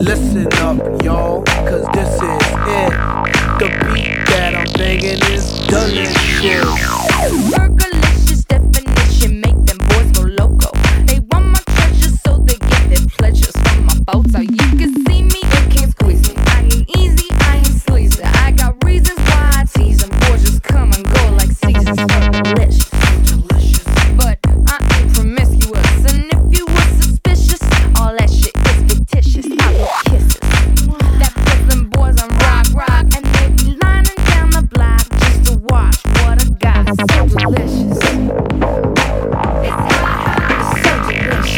Listen up, y'all, cause this is it. The beat that I'm banging is delicious. Burgerlicious definition, make them boys go loco. They want my treasures so they get their pleasures from my boat. So you can see me, you can't squeeze me. I ain't easy, I ain't sleazy. I got reasons why I tease them. Boys just come and go like seasons. Delicious, but I ain't promiscuous. And if you were suspicious, all that shit is fictitious. I will kisses. That puts them boys on rock, and they be lining down the block just to watch what I got. So delicious. It's so delicious.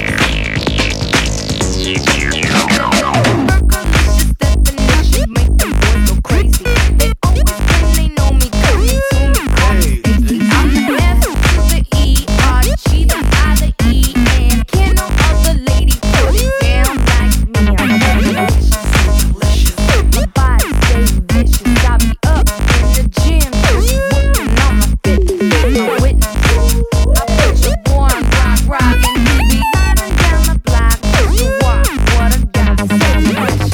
Burgerlicious definition, make them boys go crazy. They always claim they know me, coming to me, call me sticky. I'm the F to the E, R, G, the I, the E, and can't no other lady put it down like me. I'm delicious. My body stays vicious. I be up in the gym, just working on my fitness. My witness, I put your boy on rock, and he be lining down the block just to watch what I got. So delicious.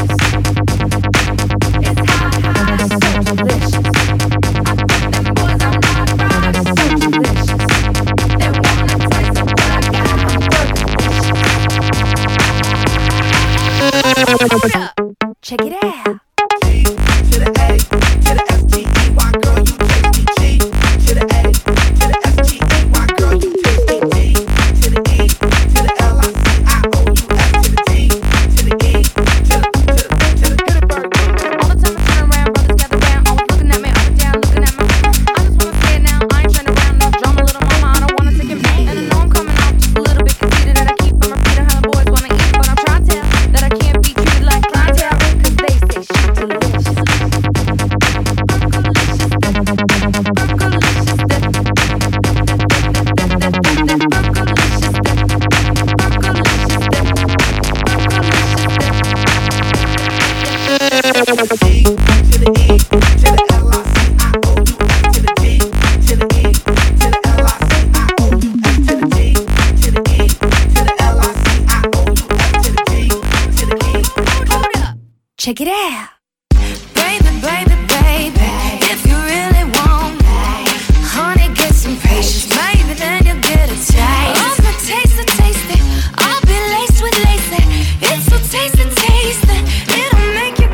It's hot, so delicious. I put them boys on rock, so delicious. They wanna taste of what I got. I'm burgerlicious. Check it out. G to the A, to the S-T-E-Y, girl, you taste me. G to the A, to the S-T-E-Y, girl, you taste me. D to the E, to the L-I-C-I-O-U-S, to the D, to the E, to the hit it bird. All the time I turn around, brothers gather round, always looking at me, up and down, looking at me. I just wanna say it now, I ain't turning around, no drama, little mama, I don't wanna take it back. And I know I'm coming off just a little bit conceited, and I keep on repeating how the boys wanna eat, but I'm trying to tell that I can't be treated like clientele, cause they say she's delicious. G to the E, to the L-I-C-I-O-U-S, to the D, to the E, to the L-I-C-I-O-U-S, to the D, to the E, to the L-I-C-I-O-U-S, to the D, to the E. Hold up, check it out. Baby, baby, baby, if you really want me, honey, get some patience. Maybe then you'll get a taste. Oh, my taste, taste it. I'll be laced with lace. It's so tasty, tasty. It'll make you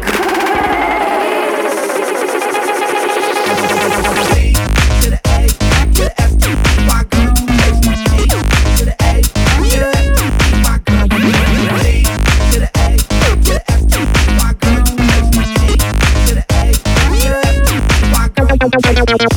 G to the A, to the S-T-E-Y, girl, you taste me. G to the A, to the S-T-E-Y, girl, you taste me. G to the A, to the S-T-E-Y, girl, you taste me. G to the A, to the S-T-E-Y, girl, you taste me.